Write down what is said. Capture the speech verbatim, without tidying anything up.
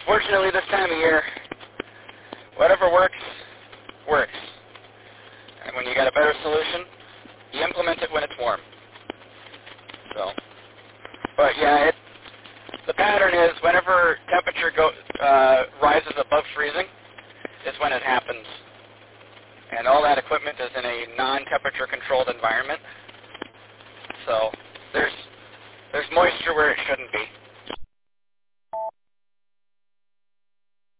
Unfortunately, this time of year, whatever works, works. And when you got a better solution, you implement it when it's warm. So, but yeah, it, the pattern is whenever temperature go, uh, rises above freezing is when it happens. And all that equipment is in a non-temperature controlled environment. So there's there's moisture where it shouldn't be.